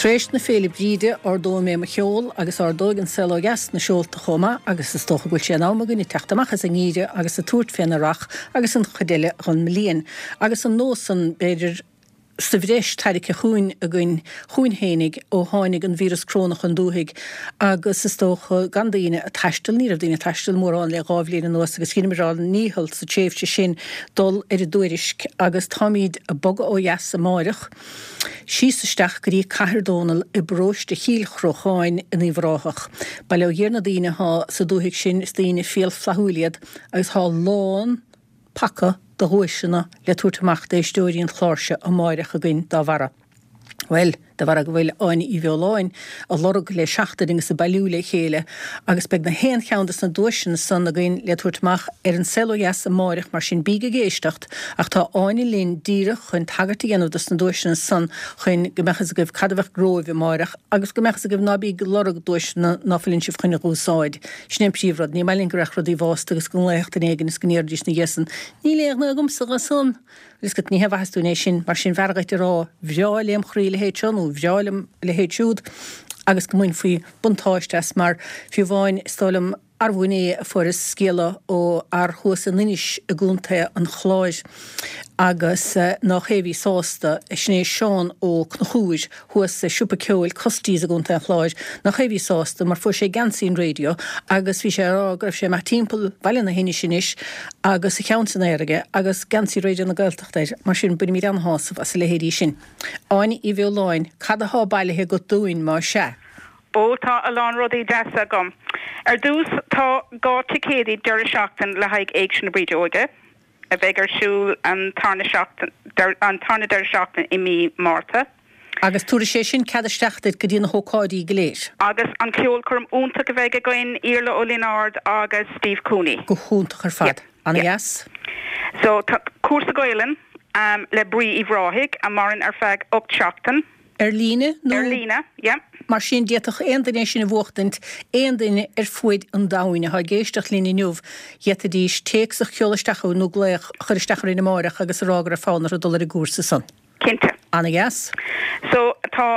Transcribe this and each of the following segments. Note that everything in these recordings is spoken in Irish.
Tréis na féle bríide ardó mé ma cheol agus ardógan selógas na seolta choma agus is tócha gúil sé námagan í teachtamachchas a níide agus a túirt fénarach agus an chodéile chun mlíon agus an nósan beidir sa bhréis taidice chuin a gin chuinhénig ó háinnig an vírus crónach an dúhiig agus is tócha gandaíine a taistil ní daine taistil mórrán le gábhlíon an nuas agus chinimiráil níhall sa tréifte sin dul ar a dúirisk agus támíd a bog ó jas a máireach. Síisteach gurí cairdónal i bróis de híl chrocháin in íhráthach. Ba le dhéarna daine há sa dúhiig sin is daine féal flathúliad agus há lán pacha do huisina le túirtamach de stóiríon chláirse a máireach a gin dá bhara. Well, da war a bhfuil áin í bheoláin a lorg le seachtaing sa bailú le chéile agus beag na héan cheantas na dúisin san a gin le túirtamach ar an selójas a máireach mar sin bíige géistecht ach tá áine lín díire chun tagartí ganúdas na dúisin san chun gomechas a goibh cadbhah gróibh máireach agus gomechas a goibh nabí lorg dúisina náfalinn sih chuine gúsáid. Snéim síomhrad ní mailinn go reach rodí bhásta agus go léocht an éigen is gníirdís na dhéasan. Ní léag na gomsa a son. Lis go ní hehaúné sin mar sin vergaite rá bheáilm chrí le héitseanú bheáilm le héitsúd agus go muin faoi buntáistes mar fiú bháin stálam arhhuiné a furas scéala ó ar thuas an inis a gúnta an chláis agus nach chéhí sásta sné seán ó chnachúis thuas siúpa ceil costíí a gúnta an chláis nach chéhí sásta mar fu sé gansín radio agus bhí sé rágrah sé mar timppel bailna héine sinis agus a cheansan éige agus gansí radio na gailteachtaid mar sin buni mí an hásamh as le héirí sin. Áin í bheoláin cad a há bailithe go dúin má se. Ó tá a lán rudaí deasa gom. Dús tá gáte cédaí deir seachtain le haig éag sin na bríide óige, a bheith ar siúil an tarna deir seachtain i mí Márta. Agus túra sé sin cadisteachtaid go dtíana hócáidí goléis. Agus an ceol chum únta go bheith goin Iarla Ó Lionard agus Steve Cooney. Go húnta ar fad. Anna yes? So tá cuasa goilean le brí i bhráthig a marin ar feig 8 seachtain. Líne? Líne, yeah. Mar sin diaach éondaine sin bhchtint éondaine fuid an dáine ha géisteach lína nuh dhéta díos téach cheolaisteachú nó gléach chuiristeachar ina máireach agus rágra fánar a dul a gúsa san. Cinnte. Anna yes? So tá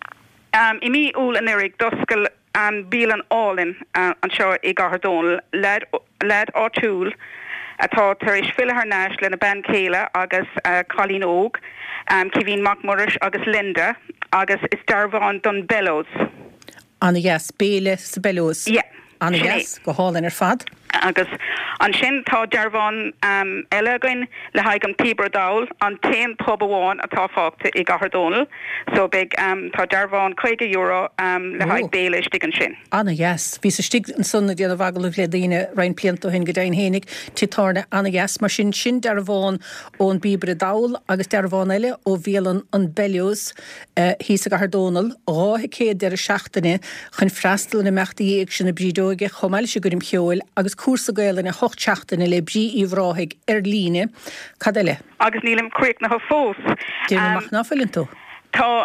i mí úl an irig doscail an bíal an álinn an seo i gahardónal lead áitiúil atá tar éis fillithar náis le na ben céile agus Colleen Óg, Cihín Macmurris agus Linda agus is Darván don Bellows. Anna yes, Béle sa Bellows. Yeah. Anna yes, go hálan ar fad. Agus an sin tá Darván eilegain le haig an Tíbra Dáil an 10 pub amháin atá fágta i gahardónal. So big tá Darván €50 le haig béle stigan sin. Anna yes, ví sa stig an sunna díana bhagalú le daine rein plianto hin go dain hénig títarna Anna yes mar sin Darván ón Bíbra Dáil agus Darván eile ó bhélan an Bellows hí sa gahardónal ráthe céad ar a seachtaine chun freistal na mechtaí éag sin na brídóige chomáil se gurim cheol agus cuasa gaile na hochtseachtaine le brí í bhráthig líne cad eile. Agus nílim cuiic na fós. Déanamach náfilinn tú. Tá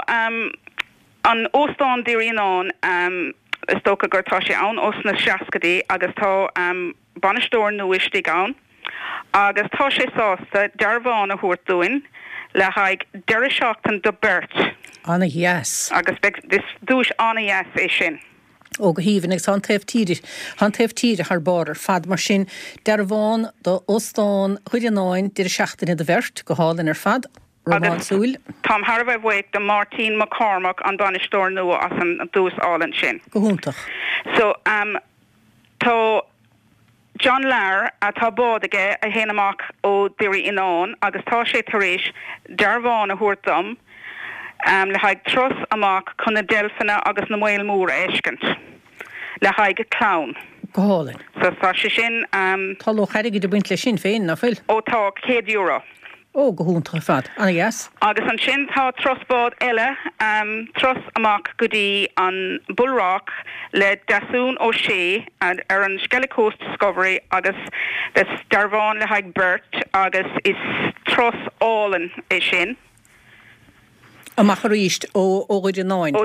an óstán díríonán is tócha gur tá sé ann os na seacadaí agus tá banistóir nuaistí ann agus tá sé sásta Darván a thuirtúin le haig deire seachtain do Bert. Anna yes. Agus dis dúis Anna yes é sin. Ó go híhann ag taobh tíre ar báir fad mar sin Darván do óstán chuideanáin deir seachtaine de Bert go hálann ar fad. Románsúil. Tom Harbh Wake de Martin McCormack an banistóir nua as an dús álan sin. Go húntach. So tá John Lair a tá bádaige a héanaach ó deirí inán agus tá sé tar éis Darván a thuirtam le haig tros amach chun na delfanna agus na Moil Mór éiscint le haig clown. Go hálann. So tá sé sin Tá cheirigh do buint le sin féin na fuil. ó tá €100. Ó go húnta fad. Anna yes. Agus an sin tá trosbád eile tros amach gotí an Bullrock le dasún ó sé ar an Skelly Coast Discovery agus des Darván le haig Bert agus is tros álan é sin. Amach ríist ó Gaidirnáin.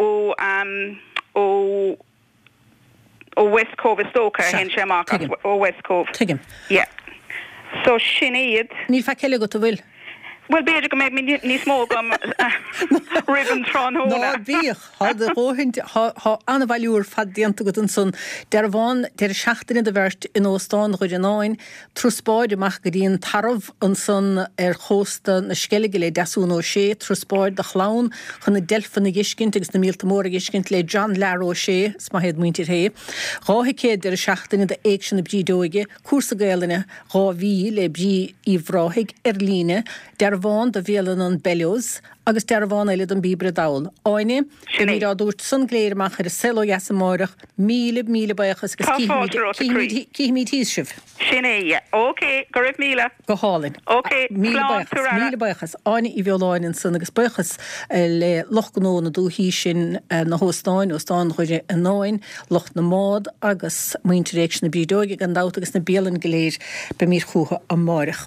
ó West Cove is tóca hen sé amach ó West Cove. Tuigim. Yeah. So sin iad. Níl fe ceile go tú bhfuil? Well beidir go méid ní smó gom ribbon trán hóna. Ná bích há a róhaint há anhhaúr fadíanta go an son der bháin der seachtain de bhirt in Óstáin chuid an áin trúspáid amach go dtíon tarmh an son chósta na skeige le deún ó sé trúspáid de chlán chun na delfan na giscint agus na míltamóra giscint le John Leró sé má héad muintir hé. Rátha céad der seachtain de éag sin na brídóige cuasa gaalaine rá bhí le brí íhráigh líne der bháin de bhélan an Bellews agus der bháin eile an bíbre dail. Áine go mí dúirt sun gléirmach ar a selóheas amórach míle baichas gus cíimí tíos sibh. Sinné, ok, go raibh míle. Go hálinn. Ok, míle baichas. Áine i bheoláin san agus baichas le loch gnó na dúhí sin na Hóstáin chuide an 9 loch na mád agus muinteréis na bídóige an dát agus na bélan goléir be mír chucha an mórach.